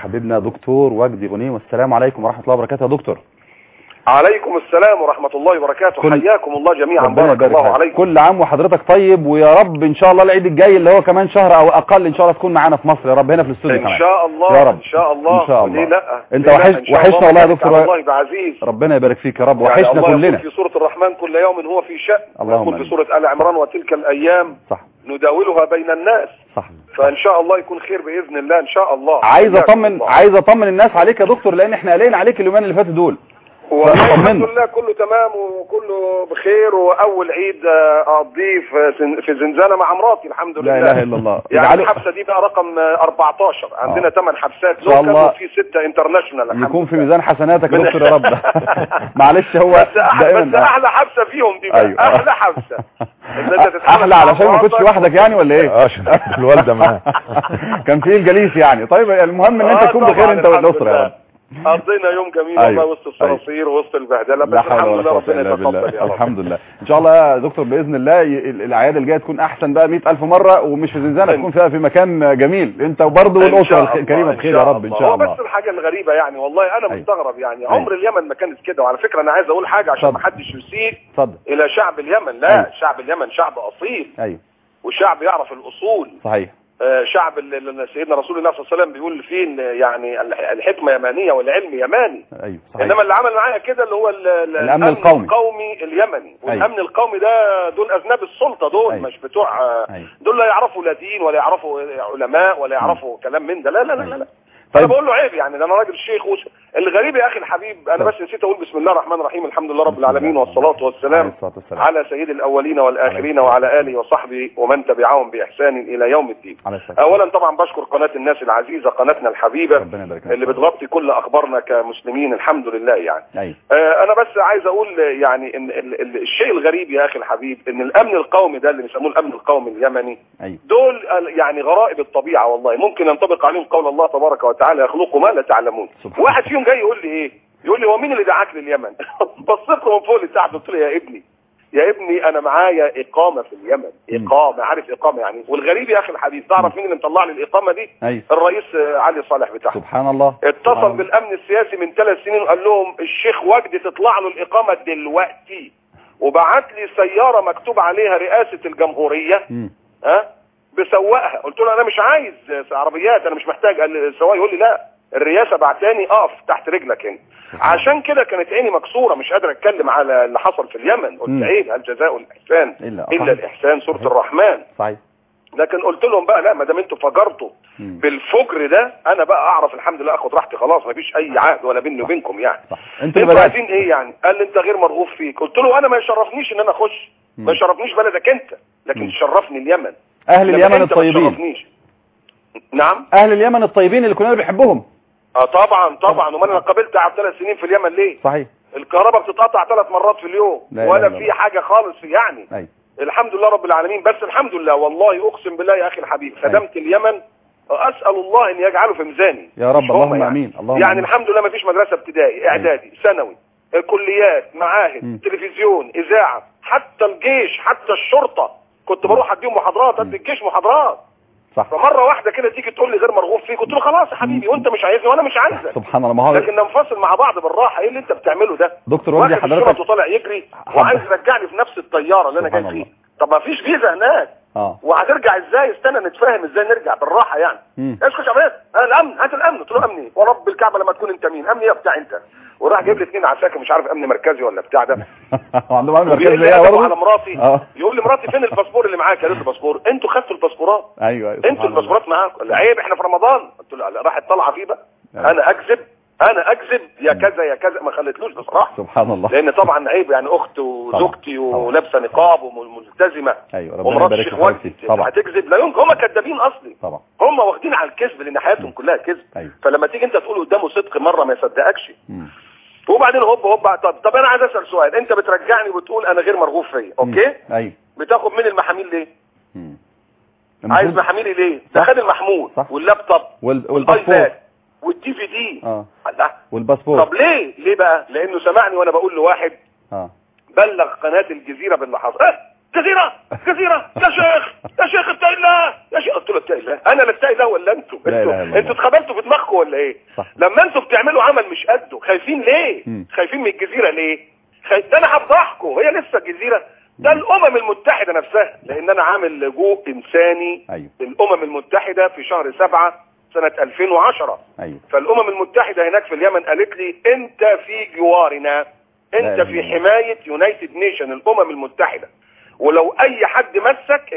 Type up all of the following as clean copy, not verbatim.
حبيبنا دكتور وجدي غنيم، والسلام عليكم ورحمة الله وبركاته. يا دكتور. عليكم السلام ورحمة الله وبركاته. حياكم الله جميعا، بارك الله عليكم. كل عام وحضرتك طيب، ويا رب ان شاء الله العيد الجاي اللي هو كمان شهر او اقل ان شاء الله تكون معانا في مصر يا رب، هنا في الاستوديو ان شاء الله يا رب. ان شاء الله. ان شاء الله. ليه لا؟ انت وحشنا والله يا دكتور. والله بعزيز. ربنا يبارك فيك يا رب، وحشنا الله كلنا. في سورة الرحمن كل يوم هو في شأن، اللهم في سورة آل عمران وتلك الأيام صح نداولها بين الناس. صح. فان شاء الله يكون خير باذن الله ان شاء الله. عايز اطمن الناس عليك يا دكتور، لان احنا قلقين عليك اليومين اللي فاتوا دول. والحمد لله كله تمام وكله بخير، واول عيد اقضيه في زنزانه مع مراتي الحمد لله. لا اله الا الله. يعني الحبسه دي بقى رقم 14، عندنا 8 حبسات لوكال وفي 6 انترناشونال. يكون في ميزان حسناتك يا دكتور يا رب. معلش هو بس احلى حبسه فيهم دي بقى. أيوة. احلى حبسه. احلى علشان ما كنتش لوحدك يعني ولا ايه؟ عشان الوالده معاه. كان في الجليس يعني. طيب المهم ان انت تكون بخير انت والاسره يا رب. قضينا يوم جميل والله وسط الصراصير ووسط البهدله، بس الحمد لله ربنا يتقبل يا رب. الحمد لله. ان شاء الله يا دكتور باذن الله الاعياد الجايه تكون احسن بقى 100,000 مره، ومش في زنزانه، تكون فيها في مكان جميل انت وبرضه والاسره الكريمه بخير يا رب ان شاء الله. هو بس الحاجه الغريبه يعني والله انا مستغرب يعني عمر اليمن ما كانت كده. وعلى فكره انا عايز اقول حاجه عشان ما حدش يسيء الى شعب اليمن. لا شعب اليمن شعب اصيل. ايوه. وشعب يعرف الاصول. صحيح. شعب سيدنا رسول الله صلى الله عليه وسلم بيقول فين يعني الحكمه يمانيه والعلم يماني. ايوه صحيح. انما اللي عمل معايا كده اللي هو الامن القومي اليمني. والامن القومي ده دول اذناب السلطه دول. مش بتوع دول لا يعرفوا لا دين ولا يعرفوا علماء ولا يعرفوا كلام من ده. لا لا لا لا. انا بقول له عيب يعني، ده انا راجل شيخ. الغريب يا اخي الحبيب انا بس نسيت اقول بسم الله الرحمن الرحيم الحمد لله رب العالمين والصلاه والسلام على سيد الاولين والاخرين وعلى اله وصحبه ومن تبعهم باحسان الى يوم الدين. اولا طبعا بشكر قناه الناس العزيزه، قناتنا الحبيبه اللي بتغطي كل اخبارنا كمسلمين الحمد لله يعني. انا بس عايز اقول يعني ان الشيء الغريب يا اخي الحبيب ان الامن القومي ده اللي بيسموه الامن القومي اليمني دول يعني غرائب الطبيعه والله. ممكن ينطبق عليهم قول الله تبارك وتعالى يخلقوا ما لا تعلمون. واحد فيهم جاي يقول لي ايه؟ يقول لي هو مين اللي دعاك لليمن؟ بصيت له من فوق لتحت قلت له يا ابني انا معايا اقامه في اليمن. اقامه، عارف اقامه يعني. والغريب يا اخي الحبيب تعرف مين اللي مطلع لي الاقامه دي؟ الرئيس علي صالح بتاعه. سبحان الله. اتصل بالامن السياسي من 3 سنين وقال لهم الشيخ وجدي تطلع له الاقامه دلوقتي، وبعت لي سياره مكتوب عليها رئاسه الجمهوريه بسواقها. قلت له انا مش عايز عربيات، انا مش محتاج. السواق يقول لي لا الرئاسه بعتاني اقف تحت رجلك هنا. عشان كده كانت عيني مكسوره مش قادر اتكلم على اللي حصل في اليمن. قلت عيب، هل جزاء الاحسان الا الاحسان، سوره الرحمن. صحيح. لكن قلت لهم بقى لا، ما دام انتوا فجرتوا بالفجر ده انا بقى اعرف الحمد لله اخد راحتي خلاص، ما فيش اي عهد ولا بيني وبينكم يعني. انتوا عايزين ايه يعني؟ قال لي انت غير مرغوب فيك. قلت له انا ما يشرفنيش ان انا اخش، ما يشرفنيش بلدك انت، لكن تشرفني اليمن. اهل اليمن الطيبين. نعم اهل اليمن الطيبين اللي كنا بنحبهم. طبعا. وما انا قابلت على 3 سنين في اليمن ليه؟ صحيح. الكهرباء بتتقطع 3 مرات في اليوم ولا في حاجه خالص يعني. الحمد لله رب العالمين. بس الحمد لله والله اقسم بالله يا اخي الحبيب خدمت اليمن، اسال الله ان يجعله في ميزاني يا رب. اللهم امين. يعني الحمد لله ما فيش مدرسه ابتدائي اعدادي ثانوي كليات معاهد تلفزيون اذاعه، حتى الجيش حتى الشرطه كنت بروح اديهم محاضرات، ادي الجيش محاضرات. صح. فمره واحده كده تيجي تقول لي غير مرغوب فيك. قلت له خلاص يا حبيبي وانت مش عايزني وانا مش عايزك. سبحان الله. ما هو لكن ننفصل مع بعض بالراحه. ايه اللي انت بتعمله ده؟ دكتور وجدي حضرتك وطالع يجري وعايز يرجعني في نفس الطياره اللي انا جاي فيها. طب ما فيش فيزا هناك. وهترجع ازاي؟ استنى نتفاهم ازاي نرجع بالراحه يعني. اسكت يا باشا، انا الامن، هات الامن. قلت له امني ورب الكعبه لما تكون انت مين؟ امني يا بتاع انت. وراح جايب لي 2 عساكر مش عارف امن مركزي ولا بتاع ده. عندهم امن مركزي برضه على مراتي. يقول لي مراتي فين الباسبور اللي معاك؟ قالت له الباسبور. انتوا خدتوا الباسبورات. ايوه انتوا الباسبورات معاكم. عيب احنا في رمضان. قلت له راحت طالعه فيه بقى. انا اكذب يا كذا يا كذا. ما خليتلوش بصراحه. سبحان الله. لان طبعا عيب يعني اخت وزوجتي ولابسه نقاب وملتزمه. ايوه ومرات الشيخ وجدي هتكذب؟ لا يمكن. هم كذابين اصلي طبعا. هم واخدين على الكذب لان حياتهم كلها كذب. فلما تيجي انت تقول قدامه صدق مره ما يصدقكش. وبعدين هوب طب انا عايز اسال سؤال. انت بترجعني وبتقول انا غير مرغوب فيا، اوكي؟ ايوه. بتاخد من المحاميل ليه؟ عايز محاميلي ليه؟ ده خد المحمول واللابتوب والباسبور والدي في دي والباسبور. طب ليه بقى؟ لانه سمعني وانا بقول لواحد بلغ قناه الجزيره باللي حصل. جزيره يا شيخ اتقي الله يا شيخ. قلت له اتقي الله؟ انا اللي اتقي الله ولا انتوا؟ انتوا اتخبلتوا في دماغكم ولا ايه؟ صح. لما انتوا بتعملوا عمل مش قده خايفين ليه؟ خايفين من الجزيره ليه؟ ده انا هفضحكم. هي لسه الجزيره؟ ده الامم المتحده نفسها، لان انا عامل لجوء انساني. أيوه. الامم المتحده في شهر 7 سنه 2010. أيوه. فالامم المتحده هناك في اليمن قالت لي انت في جوارنا، انت في حمايه يونايتد نيشن الامم المتحده، ولو اي حد مسك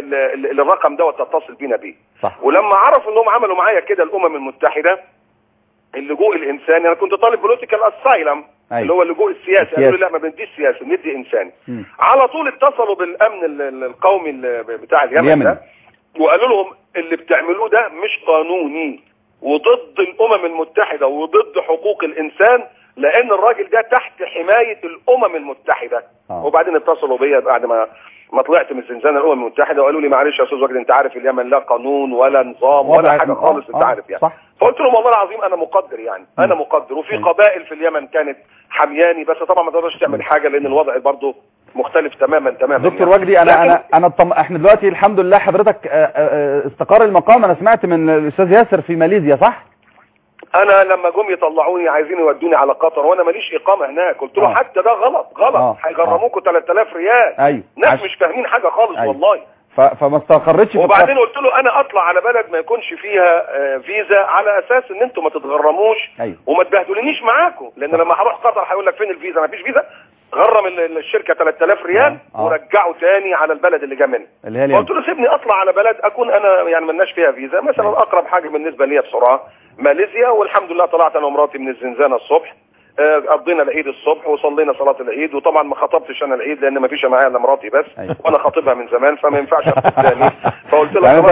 الرقم دوت تتصل بينا بيه. صح. ولما عرفوا انهم عملوا معايا كده الامم المتحده اللجوء الانساني، انا كنت طالب بوليتيكال اسايلم. أيوة. اللي هو اللجوء السياسي. قالوا لي لا ما بنديش سياسي، بندي انساني. على طول اتصلوا بالامن القومي بتاع اليمن ده، وقالوا لهم اللي بتعملوه ده مش قانوني وضد الامم المتحده وضد حقوق الانسان، لان الراجل ده تحت حمايه الامم المتحده. وبعدين اتصلوا بيا بعد ما طلعت من زنزانه الامم المتحده وقالوا لي معلش يا استاذ وجدي انت عارف اليمن لا قانون ولا نظام ولا حاجه خالص. انت عارف يعني. فقلت لهم والله العظيم انا مقدر يعني. انا مقدر. وفي قبائل في اليمن كانت حمياني، بس طبعا ما تقدرش تعمل حاجه لان الوضع برضه مختلف تماما. دكتور وجدي احنا دلوقتي الحمد لله حضرتك استقر المقام. انا سمعت من الاستاذ ياسر في ماليزيا صح؟ انا لما جم يطلعوني عايزين يودوني على قطر وانا ماليش اقامه هناك، قلت له حتى ده غلط هيغرموكوا 3000 ريال. ايوه. ناس مش فاهمين حاجه خالص. أيوة. والله فما استقرتش. وبعدين قلت له انا اطلع على بلد ما يكونش فيها فيزا على اساس ان انتم ما تتغرموش. أيوة. وما تبهدلونيش معاكم، لان لما هروح قطر هيقول لك فين الفيزا؟ ما فيش فيزا. غرم الشركه 3000 ريال ورجعوا تاني على البلد اللي جا مني. قلت له سيبني اطلع على بلد اكون انا يعني مالناش فيها فيزا مثلا. أيوة. اقرب حاجه بالنسبه لي بسرعه ماليزيا. والحمد لله طلعت انا ومراتي من الزنزانه الصبح، قضينا العيد الصبح وصلينا صلاه العيد. وطبعا ما خطبتش انا العيد لان ما فيش معايا الا مراتي بس. أيوة. وانا خاطبها من زمان فما ينفعش اخطب تاني. فقلت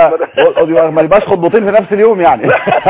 لها ما يبقاش خطبتين في نفس اليوم يعني.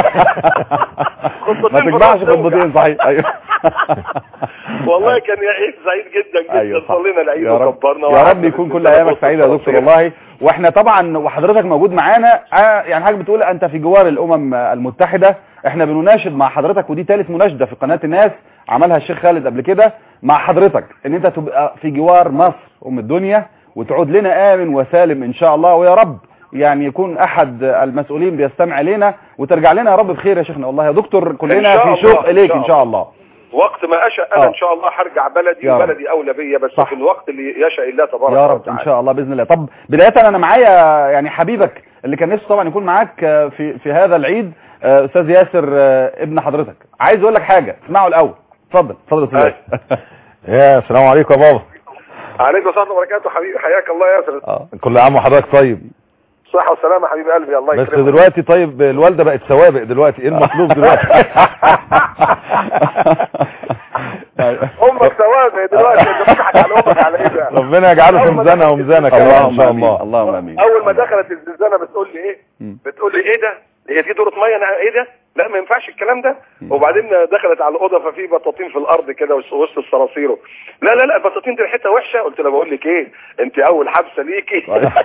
ما تجمعش خطبتين. صحيح. ايوه. والله كان عيد سعيد جدا جدا. أيوة. صلينا العيد وكبرنا. يا رب يكون كل ايامك سعيده يا دكتور والله. واحنا طبعا وحضرتك موجود معانا يعني حضرتك بتقول انت في جوار الامم المتحده. احنا بنناشد مع حضرتك، ودي ثالث مناشده في قناه الناس عملها الشيخ خالد قبل كده مع حضرتك، ان انت تبقى في جوار مصر ام الدنيا وتعود لنا امن وسالم ان شاء الله. ويا رب يعني يكون احد المسؤولين بيستمع لنا وترجع لنا يا رب بخير يا شيخنا. والله يا دكتور كلنا في شوق اليك ان شاء الله. وقت ما اشاء انا ان شاء الله هرجع بلدي وبلدي اولى بيا، بس صح. في الوقت اللي يشاء الله تبارك وتعالى يا رب ان شاء الله باذن الله. طب بدايه انا معايا يعني حبيبك اللي كان نفسه طبعا يكون معاك في هذا العيد، استاذ ياسر ابن حضرتك. عايز اقول لك حاجه اسمعه الاول. اتفضل استاذ. يا السلام عليكم يا بابا. عليكم السلام وبركاته حبيبي. حياك الله يا ياسر. كل عام وحضرتك طيب. صحة وسلامة حبيب قلبي. الله يكرمك. بس دلوقتي طيب الوالدة بقت سوابق دلوقتي، ايه المطلوب دلوقتي؟ امك سوابق دلوقتي. انت بتضحك على امك على ايه بقى؟ ربنا يجعله في ميزانها وميزانك ان شاء الله. اللهم امين. اول ما دخلت الزنزانة بتقول لي ايه؟ بتقول لي ايه ده؟ هي دي دورة ميه؟ انا ايه ده؟ لا ما ينفعش الكلام ده. وبعدين دخلت على الاوضه ففي بطاطين في الارض كده وسط الصراصير. لا البطاطين دي ريحتها وحشه. قلت لها بقول لك ايه، انت اول حبسه ليكي.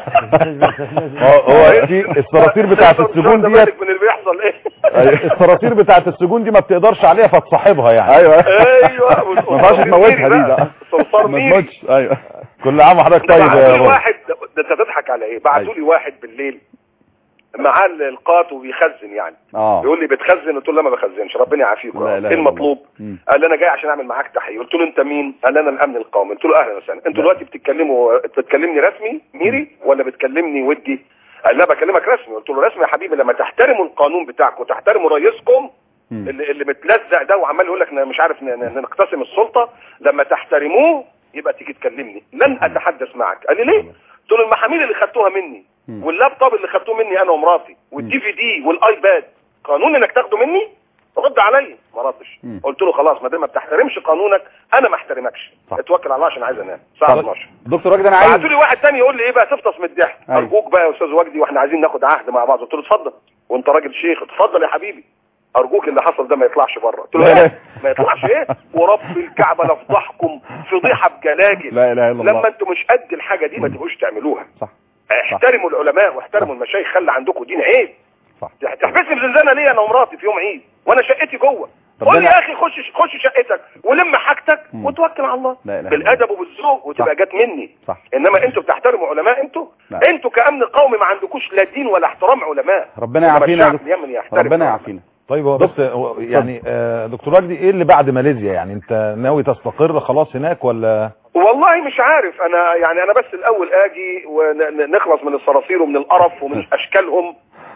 هو دي الصراصير بتاعت السجون ديت من اللي بيحصل ايه. الصراصير بتاعت السجون دي ما بتقدرش عليها فتصاحبها يعني. ايوه ما ينفعش تموتها دي بقى. صرصار ميري. ايوه. كل عام وحضرتك طيب يا بابا. واحد ده انت تضحك على ايه؟ بعتوا لي واحد بالليل معاه القات وبيخزن يعني. بيقول لي بتخزن؟ قلت له لا ما بخزنش ربنا يعافيكم. ايه المطلوب؟ قال لي انا جاي عشان اعمل معاك تحيه. قلت له انت مين؟ قال لي انا الامن القومي. قلت له اهلا وسهلا. انتوا دلوقتي بتتكلمني رسمي ميري ولا بتكلمني ودي؟ قال لا بكلمك رسمي. قلت له رسمي يا حبيبي لما تحترموا القانون بتاعكم وتحترموا رئيسكم اللي متلزق ده وعمال يقول لك مش عارف نقتسم السلطه، لما تحترموه يبقى تيجي تكلمني. لن اتحدث معك. قال لي ليه؟ قلت له المحاميل اللي خدتوها مني واللابتوب اللي خدتوه مني انا ومراتي والدي في دي والايباد قانون انك تاخده مني؟ رد عليا. ما ردش. قلت له خلاص ما دام ما بتحترمش قانونك انا ما احترمكش. اتوكل على الله عشان عايز انام الساعه 12. دكتور وجدي انا عايز بعتوا لي واحد ثاني يقول لي ايه بقى تفطس من الضحك. ارجوك بقى يا استاذ وجدي واحنا عايزين ناخد عهد مع بعض. قلت له اتفضل وانت راجل شيخ اتفضل يا حبيبي. ارجوك اللي حصل ده ما يطلعش بره. قلت له ايه ما يطلعش ايه؟ ورب الكعبه لافضحكم فضيحه بجلاجل. لا اله الا الله. لما انتوا مش قد الحاجه دي ما تبقوش تعملوها. صح. احترموا العلماء واحترموا المشايخ. خلي عندكم دين. عيب. صح. تحبسني في زنزانه ليه انا ومراتي في يوم عيد وانا شقتي جوه؟ قول يا اخي خش شقتك ولم حاجتك وتوكل على الله بالادب وبالذوق وتبقى جت مني. صح. انما انتوا بتحترموا علماء، انتوا كامن قومي ما عندكوش لا دين ولا احترام علماء. ربنا يعافينا، ربنا يعافينا. طيب هو بس يعني دكتور وجدي، ايه اللي بعد ماليزيا؟ يعني انت ناوي تستقر خلاص هناك ولا؟ والله مش عارف انا، يعني انا بس الاول اجي ونخلص من الصراصير ومن القرف ومن اشكالهم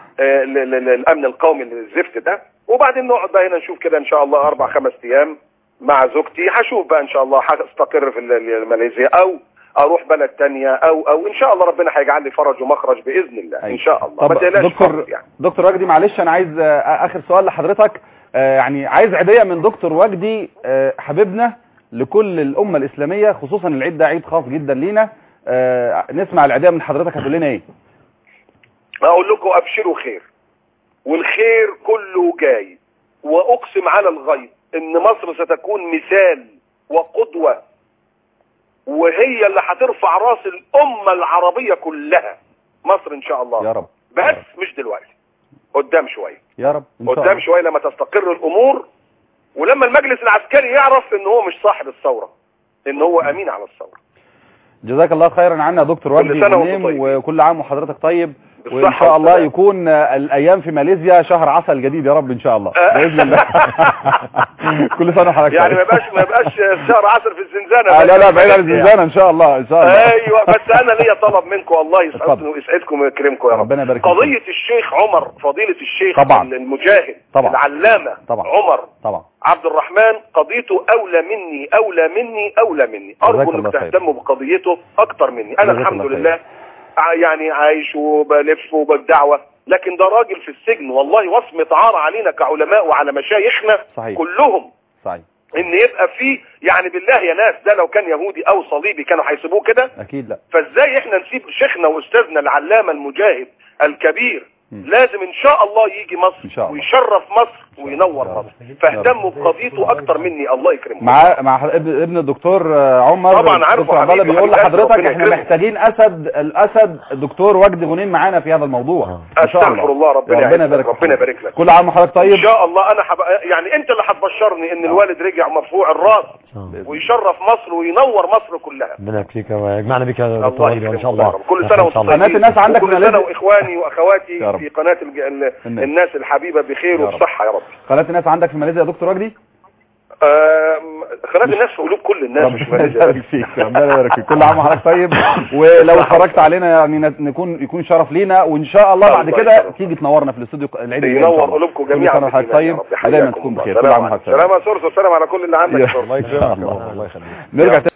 للامن القومي الزفت ده، وبعدين نقعد بقى هنا نشوف كده ان شاء الله 4-5 ايام مع زوجتي. هشوف بقى ان شاء الله هستقر في ماليزيا او اروح بلد تانية او ان شاء الله ربنا هيجعل لي فرج ومخرج باذن الله. ان شاء الله. ما تقلقش دكتور وجدي، معلش انا عايز اخر سؤال لحضرتك. يعني عايز عيديه من دكتور وجدي حبيبنا لكل الامه الاسلاميه، خصوصا العيد ده عيد خاص جدا لينا. نسمع العيديه من حضرتك، هتقول لنا ايه؟ اقول لكم ابشروا خير، والخير كله جاي، واقسم على الغيب ان مصر ستكون مثال وقدوة، وهي اللي هترفع راس الامة العربية كلها، مصر ان شاء الله. يا رب. بس مش دلوقتي، قدام شوية يا رب، قدام شوية لما تستقر الامور، ولما المجلس العسكري يعرف ان هو مش صاحب الثورة، ان هو امين على الثورة. جزاك الله خيرا عنا يا دكتور وجدي، وكل عام وحضرتك طيب، وان شاء الله يكون الايام في ماليزيا شهر عسل جديد يا رب ان شاء الله باذن الله. كل سنه وحضرتك يعني ما يبقاش شهر عسل في الزنزانه. لا بعيد عن الزنزانه ان شاء الله ان شاء الله. ايوه بس انا ليا طلب منكم، الله يسعدكم ويكرمكم يا رب. ربنا يبارك فيك. قضيه الشيخ عمر، فضيله الشيخ طبعا المجاهد طبعا العلامه طبعا عمر طبعا عبد الرحمن، قضيته اولى مني. ارجو انكم تهتموا بقضيته اكتر مني. انا الحمد لله يعني عايش وبلف وبالدعوة، لكن ده راجل في السجن والله وصمة عار علينا كعلماء وعلى مشايخنا كلهم. صحيح. ان يبقى فيه يعني بالله يا ناس، ده لو كان يهودي او صليبي كانوا هيسيبوه كده؟ اكيد لا. فازاي احنا نسيب شيخنا واستاذنا العلامة المجاهد الكبير؟ لازم ان شاء الله يجي مصر ويشرف مصر وينور مصر، فاهتموا بقضيته اكتر مني. الله يكرمكم. مع ابن الدكتور عمر طبعا عارفه حبيبي، بيقول لحضرتك احنا محتاجين الاسد الدكتور وجدي غنيم معانا في هذا الموضوع. استغفر الله. ربنا يبارك لك. كل عام وحضرتك طيب ان شاء الله. انا يعني انت اللي هتبشرني ان الوالد رجع مرفوع الراس ويشرف مصر وينور مصر كلها. ربنا يكفيك ويجمعنا بك يا دكتور وجدي ان شاء الله. كل سنه وانتم قناه الناس عندك كل سنه واخواني واخواتي في قناه الناس الحبيبه بخير وبصحه يا رب. قناه الناس عندك في ماليزيا يا دكتور وجدي؟ قناه الناس في قلوب كل الناس مش ماليزيا. ربنا يبارك فيك، ربنا يبارك فيك. كل عام وحضرتك طيب، ولو اتفرجت علينا يعني يكون شرف لينا، وان شاء الله بعد كده تيجي تنورنا في الاستوديو العيد الجاي. ينور قلوبكم جميعا. كل سنه وحضرتك طيب، ودايما تكون بخير. كل عام وحضرتك طيب. سلام يا سورس، وسلام على كل اللي عندك. الله يكرمك. الله يخليك. نرجع